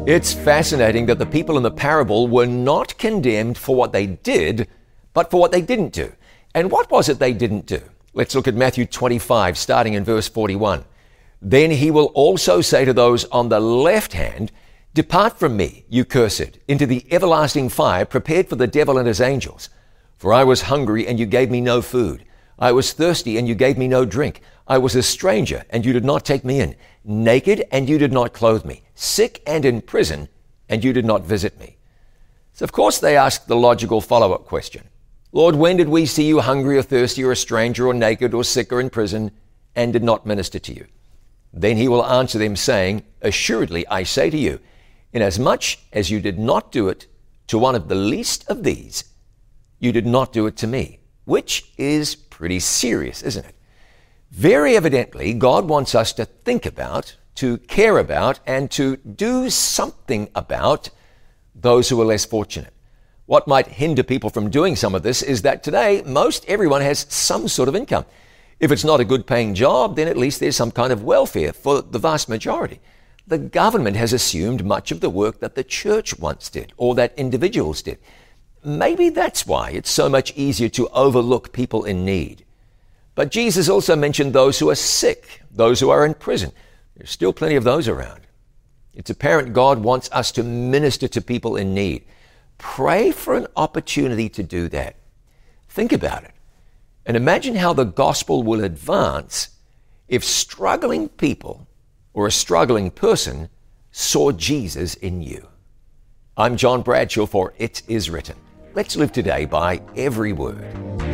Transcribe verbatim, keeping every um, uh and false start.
It's fascinating that the people in the parable were not condemned for what they did, but for what they didn't do. And what was it they didn't do? Let's look at Matthew twenty-five, starting in verse forty-one. Then he will also say to those on the left hand, Depart from me, you cursed, into the everlasting fire prepared for the devil and his angels. For I was hungry, and you gave me no food. I was thirsty, and you gave me no drink. I was a stranger, and you did not take me in. Naked, and you did not clothe me. Sick and in prison, and you did not visit me. So of course they asked the logical follow-up question. Lord, when did we see you hungry or thirsty or a stranger or naked or sick or in prison and did not minister to you? Then he will answer them saying, Assuredly I say to you, inasmuch as you did not do it to one of the least of these, you did not do it to me. Which is pretty serious, isn't it? Very evidently, God wants us to think about, to care about, and to do something about those who are less fortunate. What might hinder people from doing some of this is that today, most everyone has some sort of income. If it's not a good paying job, then at least there's some kind of welfare for the vast majority. The government has assumed much of the work that the church once did, or that individuals did. Maybe that's why it's so much easier to overlook people in need. But Jesus also mentioned those who are sick, those who are in prison. There's still plenty of those around. It's apparent God wants us to minister to people in need. Pray for an opportunity to do that. Think about it. And imagine how the gospel will advance if struggling people or a struggling person saw Jesus in you. I'm John Bradshaw for It Is Written. Let's live today by every word.